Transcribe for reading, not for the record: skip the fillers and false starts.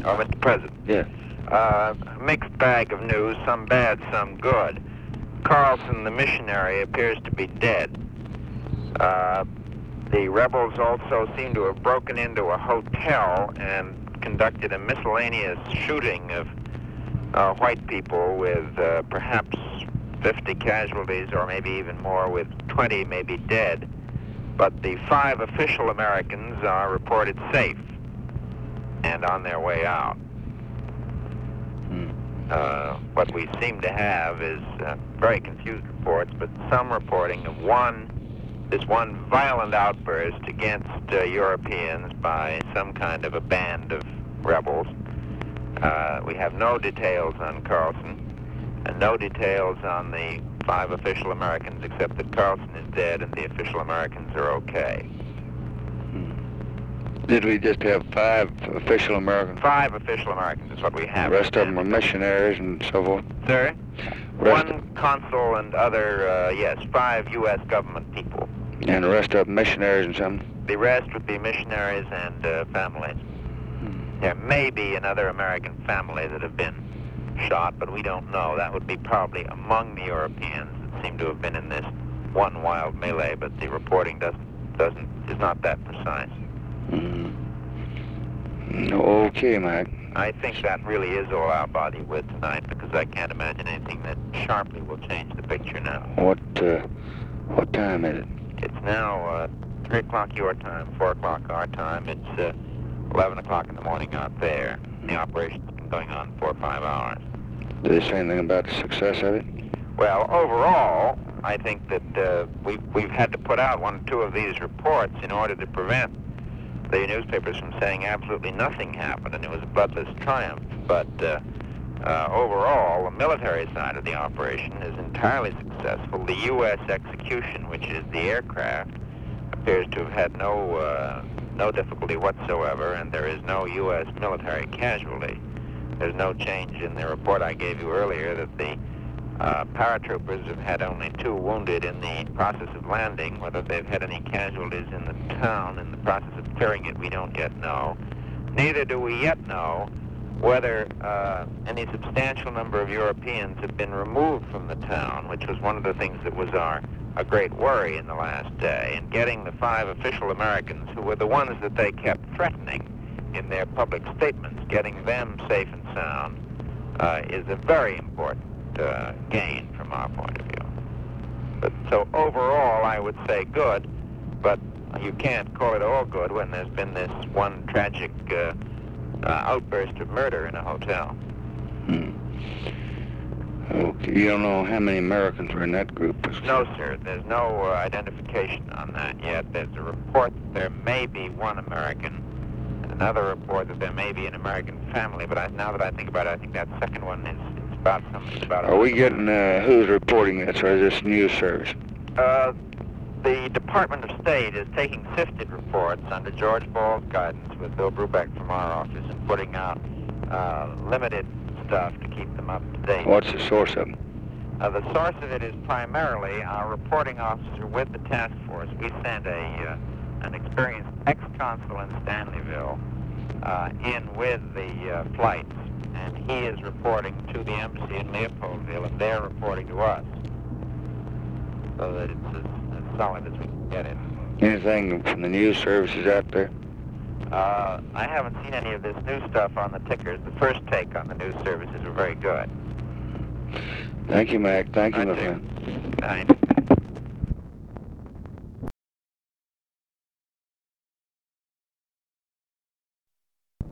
Oh, Mr. President. Yes. Mixed bag of news, some bad, some good. Carlson, the missionary, appears to be dead. The rebels also seem to have broken into a hotel and conducted a miscellaneous shooting of white people with perhaps 50 casualties or maybe even more, with 20 maybe dead. But the 5 official Americans are reported safe and on their way out. What we seem to have is very confused reports, but some reporting of this one violent outburst against Europeans by some kind of a band of rebels. We have no details on Carlson, and no details on the 5 official Americans, except that Carlson is dead and the official Americans are okay. Did we just have 5 official Americans? 5 official Americans is what we have. The rest of them are missionaries and so forth? Sir? One consul and other, yes, 5 U.S. government people. And the rest of them missionaries and something? The rest would be missionaries and families. There may be another American family that have been shot, but we don't know. That would be probably among the Europeans that seem to have been in this one wild melee, but the reporting is not that precise. Okay, Mike. I think that really is all I'll bother you with tonight, because I can't imagine anything that sharply will change the picture now. What time is it? It's now 3 o'clock your time, 4 o'clock our time. It's 11 o'clock in the morning out there. The operation's been going on 4 or 5 hours. Did they say anything about the success of it? Well, overall, I think that we've had to put out 1 or 2 of these reports in order to prevent the newspapers from saying absolutely nothing happened, and it was a bloodless triumph. But overall, the military side of the operation is entirely successful. The U.S. execution, which is the aircraft, appears to have had no difficulty whatsoever, and there is no U.S. military casualty. There's no change in the report I gave you earlier that the paratroopers have had only 2 wounded in the process of landing. Whether they've had any casualties in the town in the process of clearing it, we don't yet know. Neither do we yet know whether any substantial number of Europeans have been removed from the town, which was one of the things that was a great worry in the last day. And getting the 5 official Americans, who were the ones that they kept threatening in their public statements, getting them safe and sound is a very important gain from our point of view. But so overall, I would say good, but you can't call it all good when there's been this one tragic outburst of murder in a hotel. Okay, you don't know how many Americans were in that group? No, sir. There's no identification on that yet. There's a report that there may be 1 American, and another report that there may be an American family, but now that I think about it, I think that second one is about something about... Are we getting, who's reporting this, or is this news service? The Department of State is taking sifted reports under George Ball's guidance with Bill Brubeck from our office and putting out limited stuff to keep them up to date. What's the source of them? The source of it is primarily our reporting officer with the task force. We sent an experienced ex-consul in Stanleyville in with the flights, and he is reporting to the embassy in Leopoldville, and they're reporting to us, so that it's as solid as we can get it. Anything from the news services out there? I haven't seen any of this new stuff on the tickers. The first take on the news services were very good. Thank you, Mac. Thank you, my friend. Night.